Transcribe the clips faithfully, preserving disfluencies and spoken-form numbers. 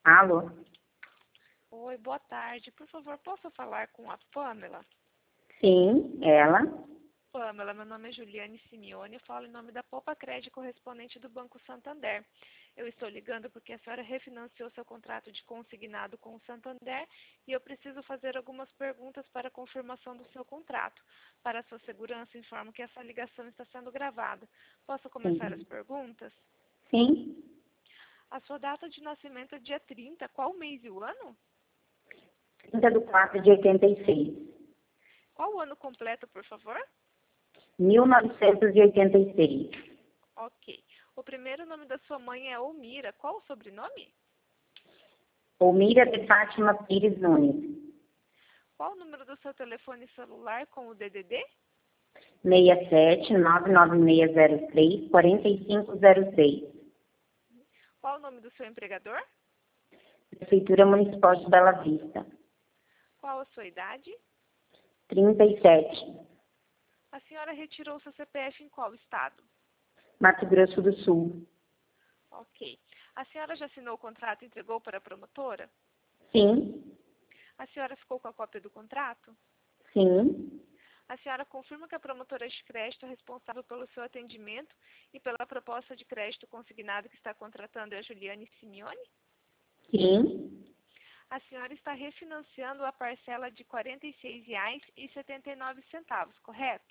Alô? Oi, boa tarde. Por favor, posso falar com a Pamela? Sim, ela. Pamela, meu nome é Juliane Simeone, eu falo em nome da Poupa Crédito correspondente do Banco Santander. Eu estou ligando porque a senhora refinanciou seu contrato de consignado com o Santander e eu preciso fazer algumas perguntas para a confirmação do seu contrato. Para a sua segurança, informo que essa ligação está sendo gravada. Posso começar as Sim. perguntas? Sim. A sua data de nascimento é dia trinta, qual o mês e o ano? trinta de quatro de oitenta e seis. Qual o ano completo, por favor? mil novecentos e oitenta e seis. Ok. O primeiro nome da sua mãe é Olmira. Qual o sobrenome? Olmira de Fátima Pires Nunes. Qual o número do seu telefone celular com o D D D? seis sete nove nove seis zero três quatro cinco zero seis. Qual o nome do seu empregador? Prefeitura Municipal de Bela Vista. Qual a sua idade? trinta e sete. A senhora retirou seu C P F em qual estado? Mato Grosso do Sul. Ok. A senhora já assinou o contrato e entregou para a promotora? Sim. A senhora ficou com a cópia do contrato? Sim. A senhora confirma que a promotora de crédito é responsável pelo seu atendimento e pela proposta de crédito consignado que está contratando é a Juliane Simeone? Sim. A senhora está refinanciando a parcela de quarenta e seis reais e setenta e nove centavos, correto?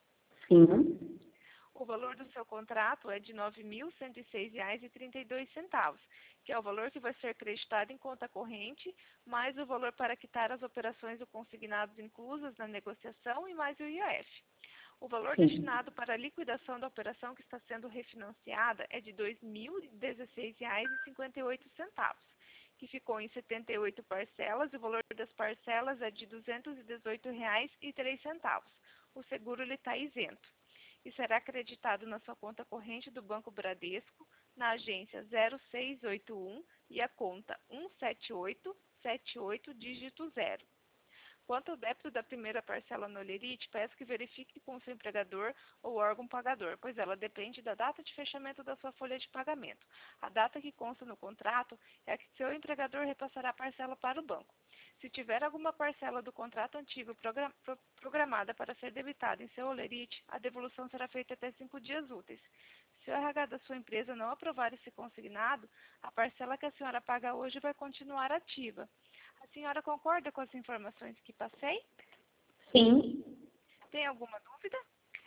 Sim. O valor do seu contrato é de nove mil cento e seis reais e trinta e dois centavos, que é o valor que vai ser creditado em conta corrente, mais o valor para quitar as operações ou consignados inclusas na negociação e mais o I O F. O valor Sim. destinado para a liquidação da operação que está sendo refinanciada é de dois mil e dezesseis reais e cinquenta e oito centavos, que ficou em setenta e oito parcelas e o valor das parcelas é de duzentos e dezoito reais e três centavos. O seguro está isento e será acreditado na sua conta corrente do Banco Bradesco, na agência zero seis oito um e a conta um sete oito sete oito dígito zero. Quanto ao débito da primeira parcela no Olerite, peço que verifique com o seu empregador ou órgão pagador, pois ela depende da data de fechamento da sua folha de pagamento. A data que consta no contrato é a que seu empregador repassará a parcela para o banco. Se tiver alguma parcela do contrato antigo programada para ser debitada em seu Olerite, a devolução será feita até cinco dias úteis. Se o R H da sua empresa não aprovar esse consignado, a parcela que a senhora paga hoje vai continuar ativa. A senhora concorda com as informações que passei? Sim. Tem alguma dúvida?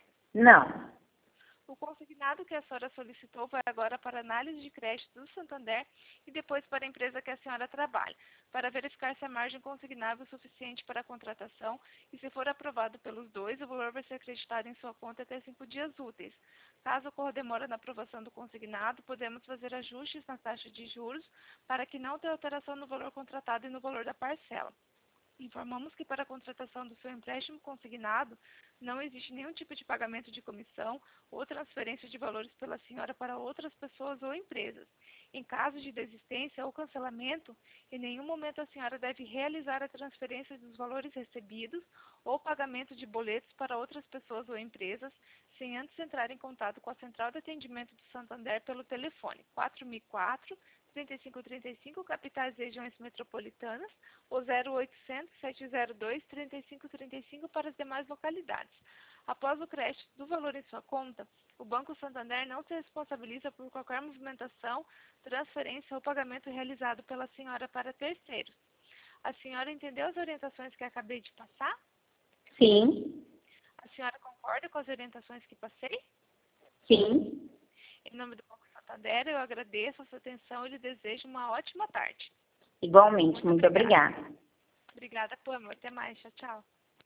Não. O consignado que a senhora solicitou vai agora para análise de crédito do Santander e depois para a empresa que a senhora trabalha, para verificar se a margem consignável é suficiente para a contratação e, se for aprovado pelos dois, o valor vai ser acreditado em sua conta até cinco dias úteis. Caso ocorra demora na aprovação do consignado, podemos fazer ajustes na taxa de juros para que não tenha alteração no valor contratado e no valor da parcela. Informamos que para a contratação do seu empréstimo consignado, não existe nenhum tipo de pagamento de comissão ou transferência de valores pela senhora para outras pessoas ou empresas. Em caso de desistência ou cancelamento, em nenhum momento a senhora deve realizar a transferência dos valores recebidos ou pagamento de boletos para outras pessoas ou empresas, sem antes entrar em contato com a Central de Atendimento do Santander pelo telefone quatro mil e quatro, trinta e cinco trinta e cinco, capitais e regiões metropolitanas, ou zero oitocentos, sete zero dois, trinta e cinco trinta e cinco para as demais localidades. Após o crédito do valor em sua conta, o Banco Santander não se responsabiliza por qualquer movimentação, transferência ou pagamento realizado pela senhora para terceiros. A senhora entendeu as orientações que acabei de passar? Sim. A senhora concorda com as orientações que passei? Sim. Em nome do Banco Santander, eu agradeço a sua atenção e lhe desejo uma ótima tarde. Igualmente. Muito Muito obrigada. obrigada. Obrigada, Pamela. Até mais. Tchau, tchau.